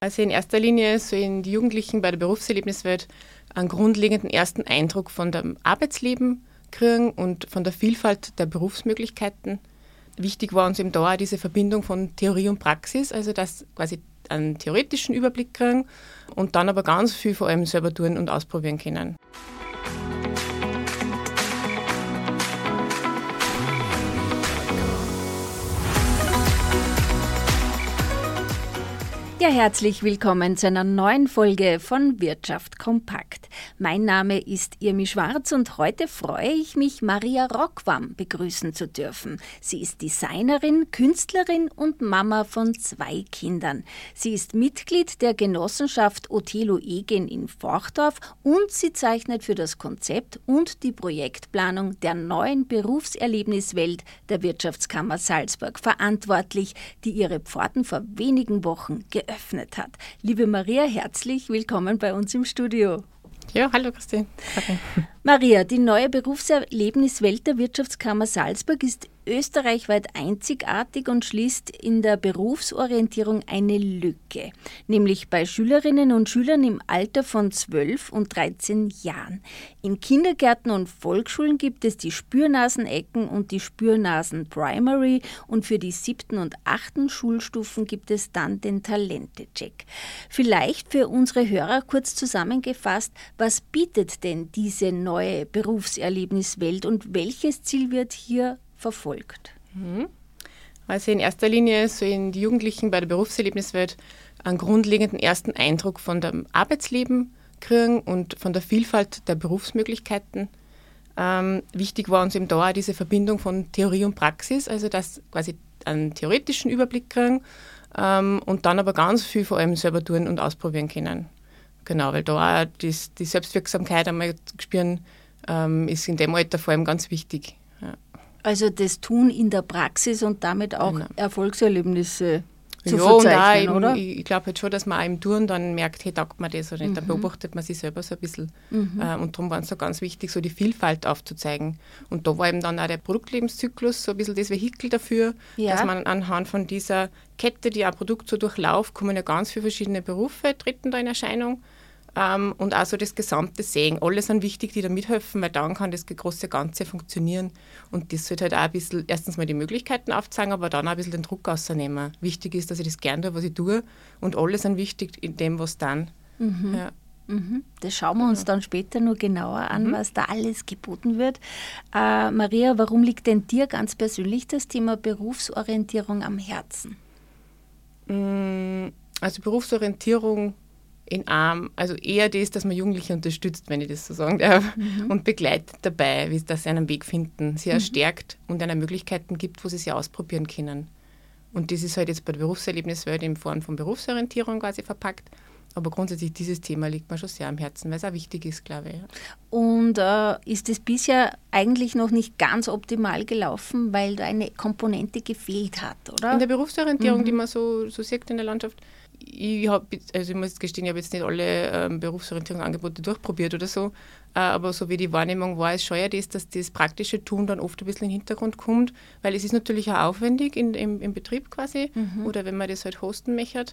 Also in erster Linie sollen die Jugendlichen bei der Berufserlebniswelt einen grundlegenden ersten Eindruck von dem Arbeitsleben kriegen und von der Vielfalt der Berufsmöglichkeiten. Wichtig war uns eben da auch diese Verbindung von Theorie und Praxis, also dass quasi einen theoretischen Überblick kriegen und dann aber ganz viel vor allem selber tun und ausprobieren können. Ja, herzlich willkommen zu einer neuen Folge von Wirtschaft kompakt. Mein Name ist Irmi Schwarz und heute freue ich mich, Maria Rockwam begrüßen zu dürfen. Sie ist Designerin, Künstlerin und Mama von 2 Kindern. Sie ist Mitglied der Genossenschaft Otelo Egen in Forchdorf und sie zeichnet für das Konzept und die Projektplanung der neuen Berufserlebniswelt der Wirtschaftskammer Salzburg verantwortlich, die ihre Pforten vor wenigen Wochen geöffnet hat. Liebe Maria, herzlich willkommen bei uns im Studio. Ja, hallo Christine. Okay. Maria, die neue Berufserlebniswelt der Wirtschaftskammer Salzburg ist österreichweit einzigartig und schließt in der Berufsorientierung eine Lücke, nämlich bei Schülerinnen und Schülern im Alter von 12 und 13 Jahren. In Kindergärten und Volksschulen gibt es die Spürnasenecken und die Spürnasen Primary und für die 7. und 8. Schulstufen gibt es dann den Talente-Check. Vielleicht für unsere Hörer kurz zusammengefasst, was bietet denn diese neue Berufserlebniswelt und welches Ziel wird hier verfolgt? Also in erster Linie sollen die Jugendlichen bei der Berufserlebniswelt einen grundlegenden ersten Eindruck von dem Arbeitsleben kriegen und von der Vielfalt der Berufsmöglichkeiten. Wichtig war uns eben da auch diese Verbindung von Theorie und Praxis, also dass quasi einen theoretischen Überblick kriegen und dann aber ganz viel vor allem selber tun und ausprobieren können. Genau, weil da auch die Selbstwirksamkeit einmal spüren, ist in dem Alter vor allem ganz wichtig. Ja. Also das Tun in der Praxis und damit auch Erfolgserlebnisse zu ja, verzeichnen, und auch oder? Ich glaube halt schon, dass man auch im Tun dann merkt, hey, taugt man das oder nicht. Dann beobachtet man sich selber so ein bisschen. Und darum war es so ganz wichtig, so die Vielfalt aufzuzeigen. Und da war eben dann auch der Produktlebenszyklus so ein bisschen das Vehikel dafür, dass man anhand von dieser Kette, die ein Produkt so durchlauft, kommen ja ganz viele verschiedene Berufe, treten da in Erscheinung. Und auch so das gesamte Sehen. Alle sind wichtig, die da mithelfen, weil dann kann das große Ganze funktionieren. Und das sollte halt auch ein bisschen, erstens mal die Möglichkeiten aufzeigen, aber dann auch ein bisschen den Druck rausnehmen. Wichtig ist, dass ich das gerne tue, was ich tue. Und alle sind wichtig in dem, was dann. Ja. Das schauen wir uns dann später nur genauer an, was da alles geboten wird. Maria, warum liegt denn dir ganz persönlich das Thema Berufsorientierung am Herzen? Also Berufsorientierung also eher das, dass man Jugendliche unterstützt, wenn ich das so sagen darf, und begleitet dabei, dass sie einen Weg finden, sie stärkt und ihnen Möglichkeiten gibt, wo sie sich ausprobieren können. Und das ist halt jetzt bei der Berufserlebniswelt in Form von Berufsorientierung quasi verpackt. Aber grundsätzlich dieses Thema liegt mir schon sehr am Herzen, weil es auch wichtig ist, glaube ich. Ja. Und ist es bisher eigentlich noch nicht ganz optimal gelaufen, weil da eine Komponente gefehlt hat, oder? In der Berufsorientierung, die man so sieht in der Landschaft, ich muss gestehen, ich habe jetzt nicht alle Berufsorientierungsangebote durchprobiert oder so, aber so wie die Wahrnehmung war, ist schon ja dass das praktische Tun dann oft ein bisschen in den Hintergrund kommt, weil es ist natürlich auch aufwendig im Betrieb quasi oder wenn man das halt hosten möchte.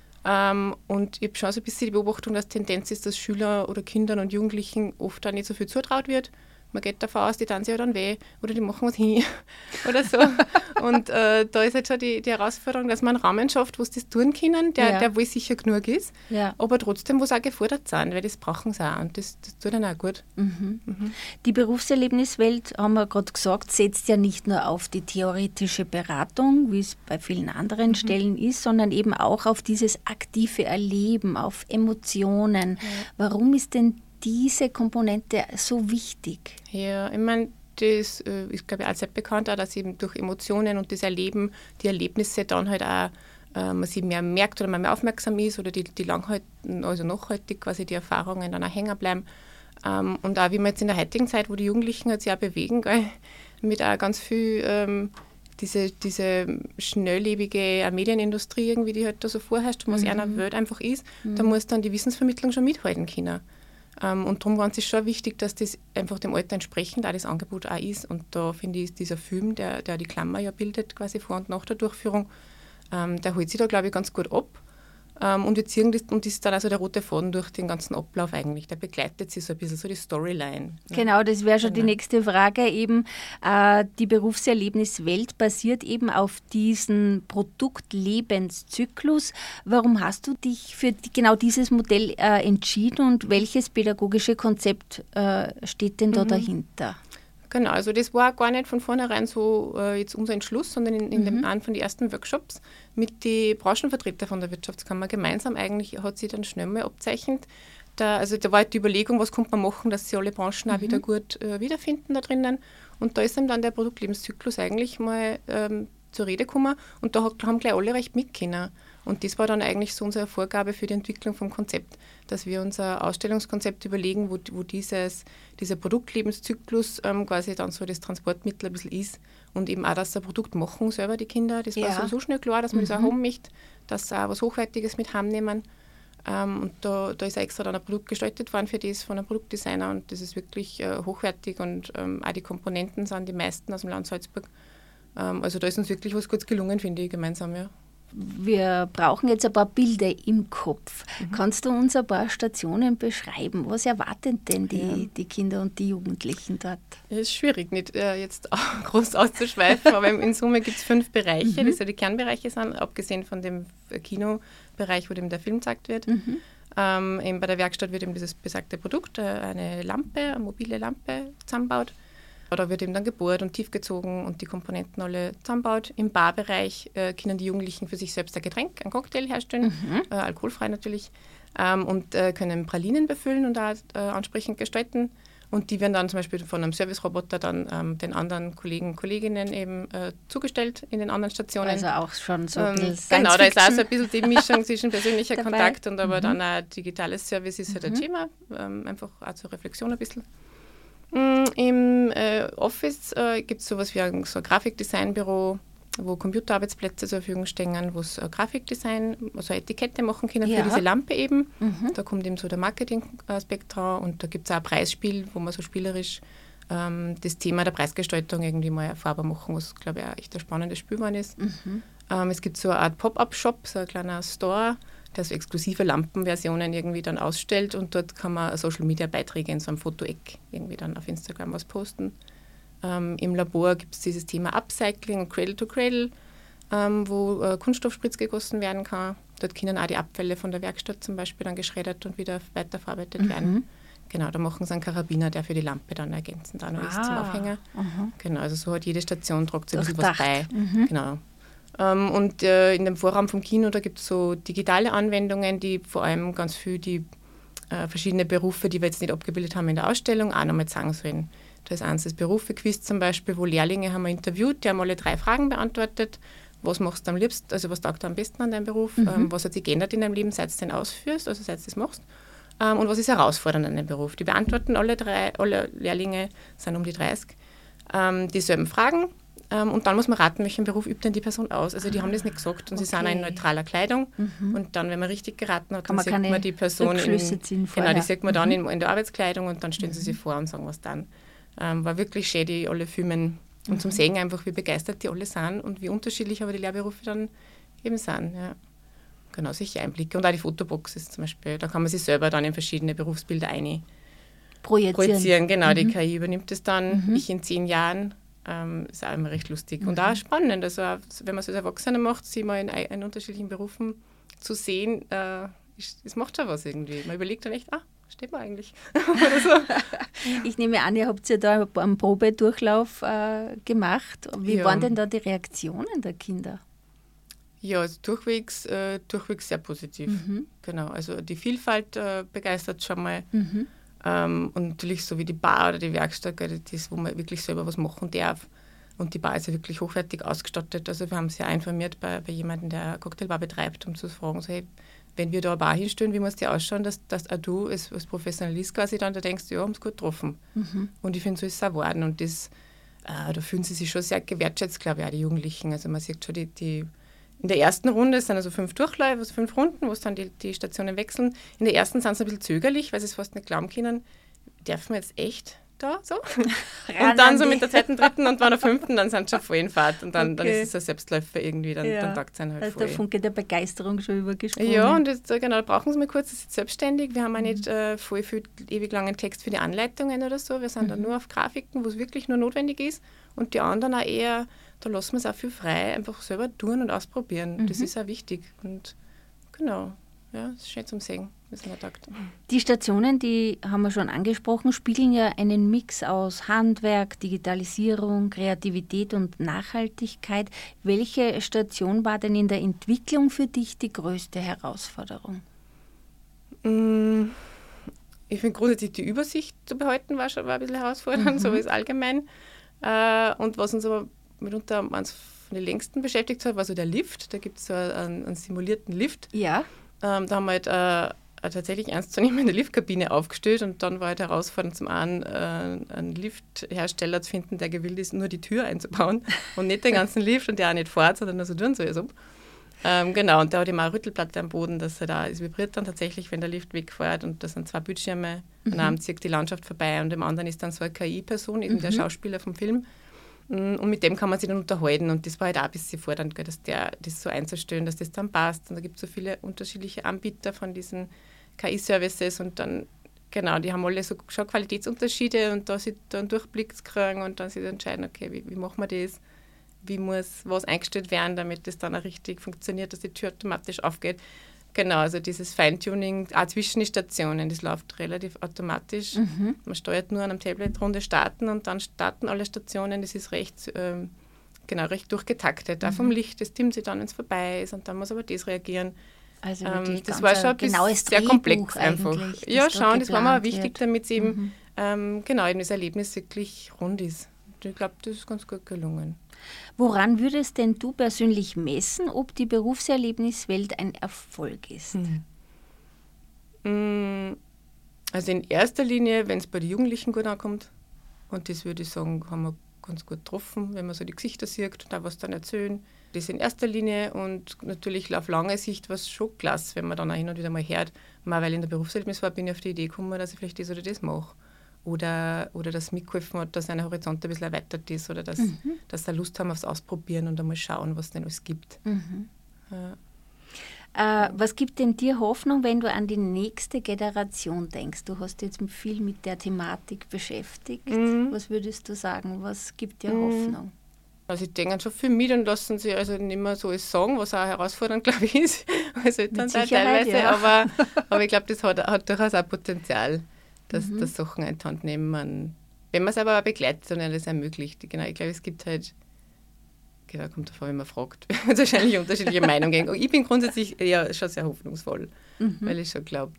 Und ich habe schon so ein bisschen die Beobachtung, dass die Tendenz ist, dass Schüler oder Kindern und Jugendlichen oft auch nicht so viel zutraut wird. Man geht davon aus, die tun sich ja dann weh oder die machen was hin oder so. Und da ist halt schon die Herausforderung, dass man einen Rahmen schafft, wo sie das tun können, der wohl sicher genug ist, aber trotzdem, wo sie auch gefordert sind, weil das brauchen sie auch und das tut dann auch gut. Die Berufserlebniswelt, haben wir gerade gesagt, setzt ja nicht nur auf die theoretische Beratung, wie es bei vielen anderen Stellen ist, sondern eben auch auf dieses aktive Erleben, auf Emotionen. Warum ist denn diese Komponente so wichtig? Ja, ich meine, das ist, glaube ich, auch sehr bekannt, auch, dass eben durch Emotionen und das Erleben, die Erlebnisse dann halt auch man sich mehr merkt oder man mehr aufmerksam ist oder die langhalten, also nachhaltig quasi die Erfahrungen dann auch hängen bleiben. Und auch wie man jetzt in der heutigen Zeit, wo die Jugendlichen halt sich auch bewegen, gell, mit auch ganz viel diese schnelllebige Medienindustrie irgendwie, die halt da so vorherrscht, was in einer Welt einfach ist, da muss dann die Wissensvermittlung schon mithalten können. Und darum war es schon wichtig, dass das einfach dem Alter entsprechend auch das Angebot auch ist. Und da finde ich, dieser Film, der die Klammer ja bildet, quasi vor und nach der Durchführung, der holt sich da, glaube ich, ganz gut ab. Und wir ziehen das, und das ist dann also der rote Faden durch den ganzen Ablauf eigentlich. Der begleitet sich so ein bisschen, so die Storyline. Ne? Genau, das wäre schon die nächste Frage. Eben die Berufserlebniswelt basiert eben auf diesem Produktlebenszyklus. Warum hast du dich für genau dieses Modell entschieden und welches pädagogische Konzept steht denn da dahinter? Genau, also das war gar nicht von vornherein so jetzt unser Entschluss, sondern in einem von den ersten Workshops mit den Branchenvertretern von der Wirtschaftskammer gemeinsam eigentlich hat sich dann schnell mal abzeichnet. Da war die Überlegung, was kommt man machen, dass sich alle Branchen auch wieder gut wiederfinden da drinnen. Und da ist dann der Produktlebenszyklus eigentlich mal zur Rede gekommen und da haben gleich alle recht mitgekommen. Und das war dann eigentlich so unsere Vorgabe für die Entwicklung vom Konzept, dass wir unser Ausstellungskonzept überlegen, wo dieser Produktlebenszyklus quasi dann so das Transportmittel ein bisschen ist und eben auch, dass sie ein Produkt machen selber, die Kinder. Das war so schnell klar, dass man das auch haben möchte, dass sie auch was Hochwertiges mit heimnehmen. Und da ist extra dann ein Produkt gestaltet worden für das von einem Produktdesigner und das ist wirklich hochwertig und auch die Komponenten sind die meisten aus dem Land Salzburg. Also da ist uns wirklich was Gutes gelungen, finde ich, gemeinsam, ja. Wir brauchen jetzt ein paar Bilder im Kopf. Kannst du uns ein paar Stationen beschreiben? Was erwarten denn die Kinder und die Jugendlichen dort? Es ist schwierig, nicht jetzt groß auszuschweifen, aber in Summe gibt es 5 Bereiche, die so die Kernbereiche sind, abgesehen von dem Kinobereich, wo dem der Film gezeigt wird. Eben bei der Werkstatt wird eben dieses besagte Produkt, eine mobile Lampe zusammengebaut. Da wird eben dann gebohrt und tiefgezogen und die Komponenten alle zusammengebaut. Im Barbereich können die Jugendlichen für sich selbst ein Getränk, einen Cocktail herstellen, alkoholfrei natürlich, und können Pralinen befüllen und auch ansprechend gestalten. Und die werden dann zum Beispiel von einem Serviceroboter dann den anderen Kollegen und Kolleginnen eben zugestellt in den anderen Stationen. Also auch schon so ein bisschen genau, da ist auch so ein bisschen die Mischung zwischen persönlicher Kontakt und aber dann auch digitales Service ist halt ein Thema, einfach auch zur Reflexion ein bisschen. Im Office gibt es sowas wie so ein Grafikdesignbüro, wo Computerarbeitsplätze zur Verfügung stehen, wo es Grafikdesign, also Etikette machen können für diese Lampe eben. Da kommt eben so der Marketing-Aspekt dran und da gibt es auch ein Preisspiel, wo man so spielerisch das Thema der Preisgestaltung irgendwie mal erfahrbar machen, was, glaube ich, auch echt ein spannendes Spiel geworden ist. Es gibt so eine Art Pop-up-Shop, so ein kleiner Store, der so exklusive Lampenversionen irgendwie dann ausstellt und dort kann man Social-Media-Beiträge in so einem Fotoeck irgendwie dann auf Instagram was posten. Im Labor gibt es dieses Thema Upcycling und Cradle-to-Cradle, wo Kunststoffspritz gegossen werden kann. Dort können auch die Abfälle von der Werkstatt zum Beispiel dann geschreddert und wieder weiterverarbeitet werden. Genau, da machen sie einen Karabiner, der für die Lampe dann ergänzend auch noch ist zum Aufhänger. Genau, also so hat jede Station tragt ein bisschen was bei. Genau. Und in dem Vorraum vom Kino, da gibt es so digitale Anwendungen, die vor allem ganz viel die verschiedenen Berufe, die wir jetzt nicht abgebildet haben in der Ausstellung, auch nochmal zeigen sollen. Da ist eins das Berufe-Quiz zum Beispiel, wo Lehrlinge haben wir interviewt, die haben alle 3 Fragen beantwortet. Was machst du am liebsten, also was taugt dir am besten an deinem Beruf? Was hat sich geändert in deinem Leben, seit du den ausführst, also seit du das machst? Und was ist herausfordernd an deinem Beruf? Die beantworten alle Lehrlinge, sind um die 30, dieselben Fragen. Und dann muss man raten, welchen Beruf übt denn die Person aus. Also die haben das nicht gesagt und sie sind auch in neutraler Kleidung. Und dann, wenn man richtig geraten hat, dann sieht man die Person die sieht man dann in der Arbeitskleidung und dann stellen sie sich vor und sagen was dann. War wirklich schön, die alle filmen und zum Sehen einfach, wie begeistert die alle sind und wie unterschiedlich aber die Lehrberufe dann eben sind. Ja. Genau, solche Einblicke. Und auch die Fotoboxes zum Beispiel. Da kann man sich selber dann in verschiedene Berufsbilder projizieren. Genau, die KI übernimmt es dann. Ich in 10 Jahren. Ist auch immer recht lustig und auch spannend. Also wenn man es als Erwachsener macht, sich mal in unterschiedlichen Berufen zu sehen, es macht schon was irgendwie. Man überlegt dann echt, steht man eigentlich? Oder so. Ich nehme an, ihr habt ja da einen Probedurchlauf gemacht. Wie waren denn da die Reaktionen der Kinder? Ja, also durchwegs sehr positiv. Genau, also die Vielfalt begeistert schon mal. Und natürlich so wie die Bar oder die Werkstatt, das, wo man wirklich selber was machen darf. Und die Bar ist ja wirklich hochwertig ausgestattet. Also wir haben uns ja informiert bei jemandem, der eine Cocktailbar betreibt, um zu fragen, so, hey, wenn wir da eine Bar hinstellen, wie muss die ausschauen, dass auch du als Professionalist quasi dann da denkst, ja, haben es gut getroffen. Und ich finde, so ist es auch geworden. Und da fühlen sie sich schon sehr gewertschätzt, glaube ich, auch die Jugendlichen. Also man sieht schon in der ersten Runde sind also 5 Durchläufe, also 5 Runden, wo es dann die Stationen wechseln. In der ersten sind sie ein bisschen zögerlich, weil sie es fast nicht glauben können. Dürfen wir jetzt echt da, so. Und dann so mit der zweiten, dritten und bei der fünften, dann sind sie schon voll in Fahrt. Und dann ist es ein Selbstläufer irgendwie, dann taugt es einen halt voll. Der Funke der Begeisterung schon übergesprungen. Ja, und jetzt, genau, da brauchen sie mal kurz, das ist selbstständig. Wir haben auch nicht voll viel ewig langen Text für die Anleitungen oder so. Wir sind dann nur auf Grafiken, wo es wirklich nur notwendig ist. Und die anderen auch eher, da lassen wir es auch viel frei, einfach selber tun und ausprobieren. Das ist auch wichtig. Und genau, ja, das ist schön zum Sehen. Die Stationen, die haben wir schon angesprochen, spiegeln ja einen Mix aus Handwerk, Digitalisierung, Kreativität und Nachhaltigkeit. Welche Station war denn in der Entwicklung für dich die größte Herausforderung? Ich finde grundsätzlich die Übersicht zu behalten war ein bisschen herausfordernd, so ist allgemein. Und was uns aber mitunter eins von den längsten beschäftigt hat, war so der Lift. Da gibt es so einen simulierten Lift. Ja. Da haben wir halt tatsächlich ernstzunehmende Liftkabine aufgestellt und dann war halt herausfordernd, zum einen einen Lifthersteller zu finden, der gewillt ist, nur die Tür einzubauen und nicht den ganzen Lift und der auch nicht fährt, sondern nur so tun soll. Genau, und der hat immer eine Rüttelplatte am Boden, dass er da, es vibriert dann tatsächlich, wenn der Lift wegfährt und das sind 2 Bildschirme, an einem zieht die Landschaft vorbei und im anderen ist dann so eine KI-Person, eben der Schauspieler vom Film. Und mit dem kann man sich dann unterhalten und das war halt auch ein bisschen fordernd, dass das so einzustellen, dass das dann passt. Und da gibt es so viele unterschiedliche Anbieter von diesen KI-Services und dann, genau, die haben alle so schon Qualitätsunterschiede und da sich dann Durchblick zu kriegen und dann sich entscheiden, okay, wie machen wir das, wie muss was eingestellt werden, damit das dann auch richtig funktioniert, dass die Tür automatisch aufgeht. Genau, also dieses Feintuning, auch zwischen den Stationen, das läuft relativ automatisch. Man steuert nur an einem Tablet Runde starten und dann starten alle Stationen. Das ist recht durchgetaktet. Auch vom Licht, das dimmt sich dann, wenn es vorbei ist und dann muss aber das reagieren. Also wirklich das war schon genaues sehr komplex einfach. Ja, schauen, das war mir auch wichtig, wird. damit es eben, eben das Erlebnis wirklich rund ist. Ich glaube, das ist ganz gut gelungen. Woran würdest denn du persönlich messen, ob die Berufserlebniswelt ein Erfolg ist? Also in erster Linie, wenn es bei den Jugendlichen gut ankommt. Und das würde ich sagen, haben wir ganz gut getroffen, wenn man so die Gesichter sieht und auch was dann erzählen. Das in erster Linie und natürlich auf lange Sicht war es schon klasse, wenn man dann auch hin und wieder mal hört, mal weil in der Berufserlebnis war, bin ich auf die Idee gekommen, dass ich vielleicht das oder das mache. Oder dass mitgeholfen hat, dass ein Horizont ein bisschen erweitert ist oder dass sie Lust haben aufs Ausprobieren und einmal schauen, was es denn alles gibt. Was gibt denn dir Hoffnung, wenn du an die nächste Generation denkst? Du hast jetzt viel mit der Thematik beschäftigt. Was würdest du sagen? Was gibt dir Hoffnung? Also ich denke schon viel mit und lassen sie also nicht mehr so alles sagen, was auch herausfordernd, glaube ich, ist. Also dann teilweise, ja. aber ich glaube, das hat durchaus auch Potenzial, dass Sachen in die Hand nehmen. Wenn man es aber auch begleitet und das ermöglicht. Genau, ich glaube, es gibt halt, genau, kommt davon, wenn man fragt, wahrscheinlich unterschiedliche Meinungen. Ich bin grundsätzlich schon sehr hoffnungsvoll, weil ich schon glaube,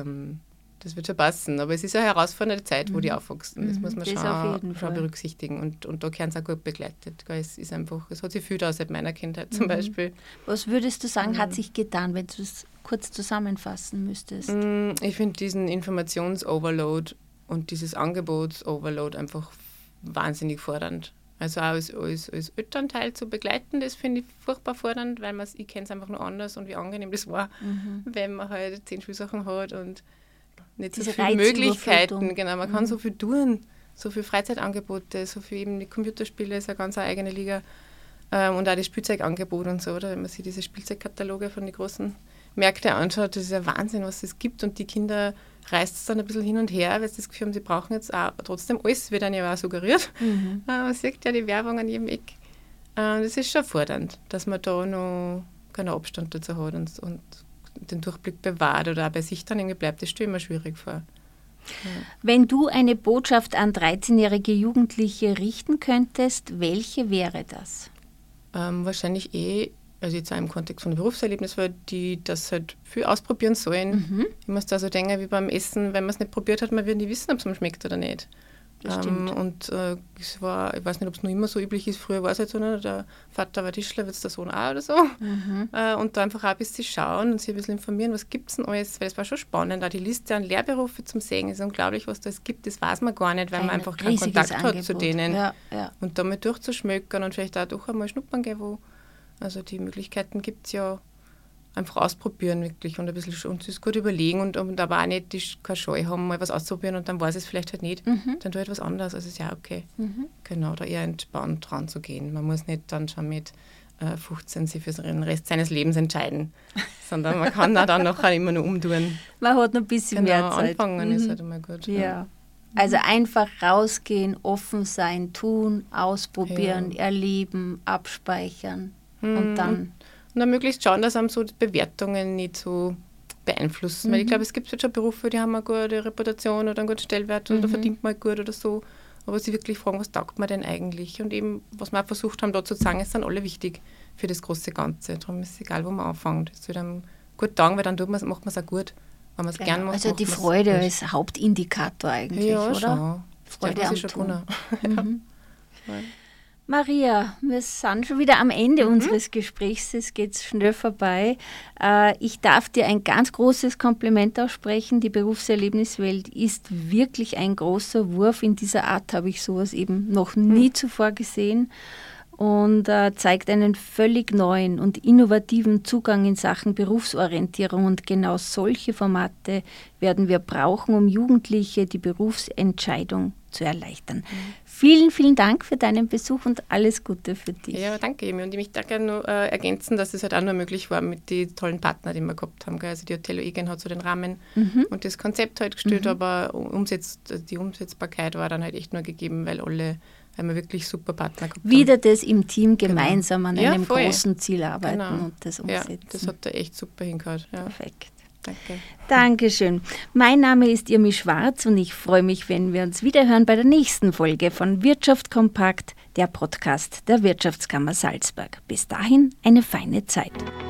das wird schon passen. Aber es ist eine herausfordernde Zeit, wo die aufwachsen. Das muss man schon berücksichtigen. Und da gehören sie auch gut begleitet. Es hat sich viel da seit meiner Kindheit zum Beispiel. Was würdest du sagen, hat sich getan, wenn du es kurz zusammenfassen müsstest? Ich finde diesen Informations-Overload und dieses Angebots-Overload einfach wahnsinnig fordernd. Also auch als Elternteil zu begleiten, das finde ich furchtbar fordernd, weil ich kenne es einfach nur anders und wie angenehm das war, wenn man halt 10 Spielsachen hat und nicht so viele Möglichkeiten. Genau, man kann so viel tun, so viele Freizeitangebote, so viel eben die Computerspiele ist eine ganz eigene Liga und auch das Spielzeugangebot und so, oder? Wenn man sich diese Spielzeugkataloge von den großen Märkten anschaut, das ist ja Wahnsinn, was es gibt und die Kinder reißt es dann ein bisschen hin und her, weil sie das Gefühl haben, sie brauchen jetzt auch trotzdem alles, wird dann ja auch suggeriert. Man sieht ja die Werbung an jedem Eck. Das ist schon fordernd, dass man da noch keinen Abstand dazu hat und den Durchblick bewahrt oder auch bei sich dann irgendwie bleibt. Das stelle ich mir schwierig vor. Ja. Wenn du eine Botschaft an 13-jährige Jugendliche richten könntest, welche wäre das? Wahrscheinlich also jetzt auch im Kontext von dem Berufserlebnis, weil die das halt viel ausprobieren sollen. Ich muss da so denken, wie beim Essen, wenn man es nicht probiert hat, man wird nie wissen, ob es einem schmeckt oder nicht. Und ich weiß nicht, ob es noch immer so üblich ist, früher war es halt so, ne? Der Vater war Tischler, wird es der Sohn auch oder so. Und da einfach auch ein bisschen schauen und sich ein bisschen informieren, was gibt es denn alles, weil es war schon spannend, auch die Liste an Lehrberufe zum Sehen ist unglaublich, was da es gibt, das weiß man gar nicht, weil man einfach keinen Kontakt hat zu denen. Ja. Und damit durchzuschmökern und vielleicht auch doch einmal schnuppern gehen, wo. Also die Möglichkeiten gibt es ja. einfach ausprobieren wirklich und ein bisschen uns das gut überlegen und aber auch nicht keine Scheu haben, mal was auszuprobieren und dann weiß es vielleicht halt nicht, dann tue ich etwas anderes. Also ist ja okay. Genau, da eher entspannt dran zu gehen. Man muss nicht dann schon mit 15 sich für den Rest seines Lebens entscheiden, sondern man kann da dann nachher immer nur umtun. Man hat noch ein bisschen mehr Zeit. Anfangen ist halt immer gut. Ja. Also einfach rausgehen, offen sein, tun, ausprobieren, erleben, abspeichern und dann... Und dann möglichst schauen, dass einem so die Bewertungen nicht so beeinflussen. Weil ich glaube, es gibt jetzt schon Berufe, die haben eine gute Reputation oder einen guten Stellwert oder da verdient man gut oder so. Aber sie wirklich fragen, was taugt man denn eigentlich? Und eben, was wir auch versucht haben, da zu sagen, es sind alle wichtig für das große Ganze. Darum ist es egal, wo man anfängt. Es wird einem gut taugen, weil dann macht man es auch gut. Wenn man es gern macht. Also die Freude als Hauptindikator eigentlich, ja, oder? Schon. Freude am Tun. Ja. Maria, wir sind schon wieder am Ende unseres Gesprächs. Es geht schnell vorbei. Ich darf dir ein ganz großes Kompliment aussprechen. Die Berufserlebniswelt ist wirklich ein großer Wurf. In dieser Art habe ich sowas eben noch nie zuvor gesehen und zeigt einen völlig neuen und innovativen Zugang in Sachen Berufsorientierung. Und genau solche Formate werden wir brauchen, um Jugendliche die Berufsentscheidung zu erleichtern. Vielen, vielen Dank für deinen Besuch und alles Gute für dich. Ja, danke, Emi. Und ich möchte gerne nur ergänzen, dass es halt auch nur möglich war mit den tollen Partnern, die wir gehabt haben. Also die Othello Egen hat so den Rahmen und das Konzept halt gestellt, aber die Umsetzbarkeit war dann halt echt nur gegeben, weil wir wirklich super Partner gehabt haben. Wieder das im Team gemeinsam an einem großen Ziel arbeiten und das umsetzen. Ja, das hat da echt super hingehört. Ja. Perfekt. Danke. Dankeschön. Mein Name ist Irmi Schwarz und ich freue mich, wenn wir uns wiederhören bei der nächsten Folge von Wirtschaft kompakt, der Podcast der Wirtschaftskammer Salzburg. Bis dahin eine feine Zeit.